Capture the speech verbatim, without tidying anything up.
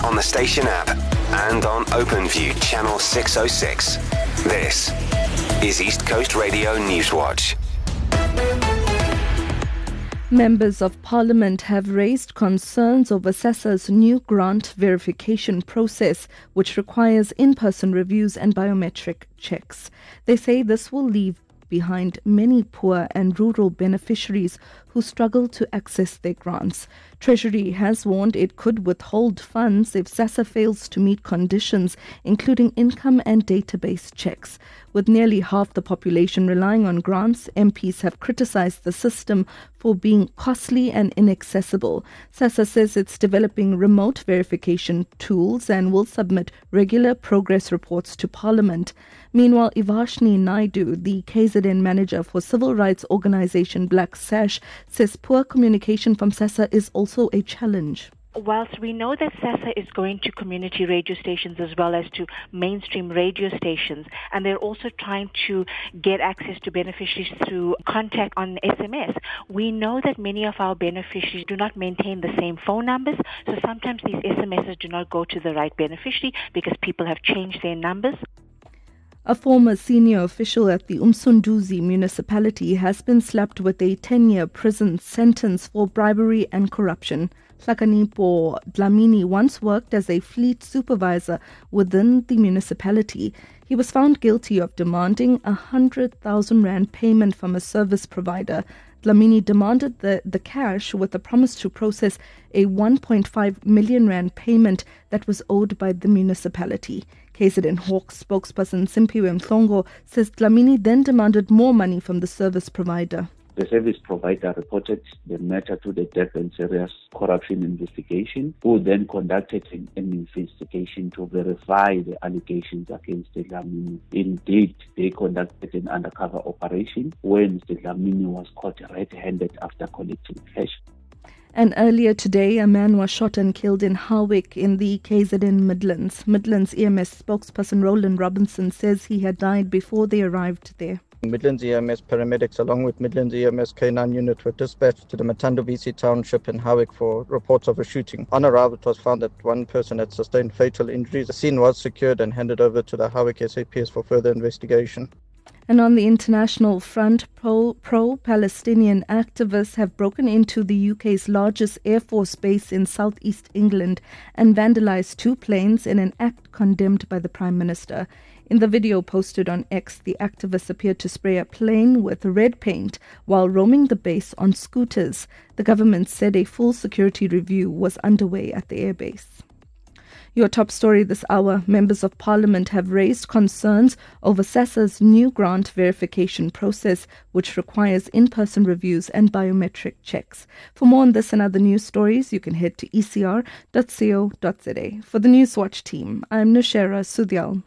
on the station app and on OpenView Channel six oh six. This is East Coast Radio Newswatch. Members of Parliament have raised concerns over SASSA's new grant verification process, which requires in-person reviews and biometric checks. They say this will leave behind many poor and rural beneficiaries who struggle to access their grants. Treasury has warned it could withhold funds if SASSA fails to meet conditions, including income and database checks. With nearly half the population relying on grants, M Ps have criticized the system for being costly and inaccessible. SASSA says it's developing remote verification tools and will submit regular progress reports to Parliament. Meanwhile, Ivashni Naidu, the K Z N manager for civil rights organization Black Sash, says poor communication from SASSA is also a challenge. Whilst we know that SASSA is going to community radio stations as well as to mainstream radio stations, and they're also trying to get access to beneficiaries through contact on S M S, we know that many of our beneficiaries do not maintain the same phone numbers, so sometimes these S M Ses do not go to the right beneficiary because people have changed their numbers. A former senior official at the Umsunduzi municipality has been slapped with a ten-year prison sentence for bribery and corruption. Hlakanipho Dlamini once worked as a fleet supervisor within the municipality. He was found guilty of demanding a one hundred thousand rand payment from a service provider. Dlamini demanded the, the cash with a promise to process a one point five million rand payment that was owed by the municipality. K Z N Hawks spokesperson Simpiwe Mhlongo says Dlamini then demanded more money from the service provider. The service provider reported the matter to the Durban Serious Corruption Investigation, who then conducted an, an investigation to verify the allegations against the Dlamini. Indeed, they conducted an undercover operation when the Dlamini was caught red-handed after collecting cash. And earlier today, a man was shot and killed in Howick in the K Z N Midlands. Midlands E M S spokesperson Roland Robinson says he had died before they arrived there. Midlands E M S paramedics along with Midlands E M S K nine unit were dispatched to the Matandovisi township in Howick for reports of a shooting. On arrival, it was found that one person had sustained fatal injuries. The scene was secured and handed over to the Howick S A P S for further investigation. And on the international front, pro, pro-Palestinian activists have broken into the U K's largest Air Force base in southeast England and vandalized two planes in an act condemned by the Prime Minister. In the video posted on X, the activists appeared to spray a plane with red paint while roaming the base on scooters. The government said a full security review was underway at the airbase. Your top story this hour: members of Parliament have raised concerns over SASSA's new grant verification process, which requires in-person reviews and biometric checks. For more on this and other news stories, you can head to e c r dot co dot za. For the Newswatch team, I'm Nushera Sudhyal.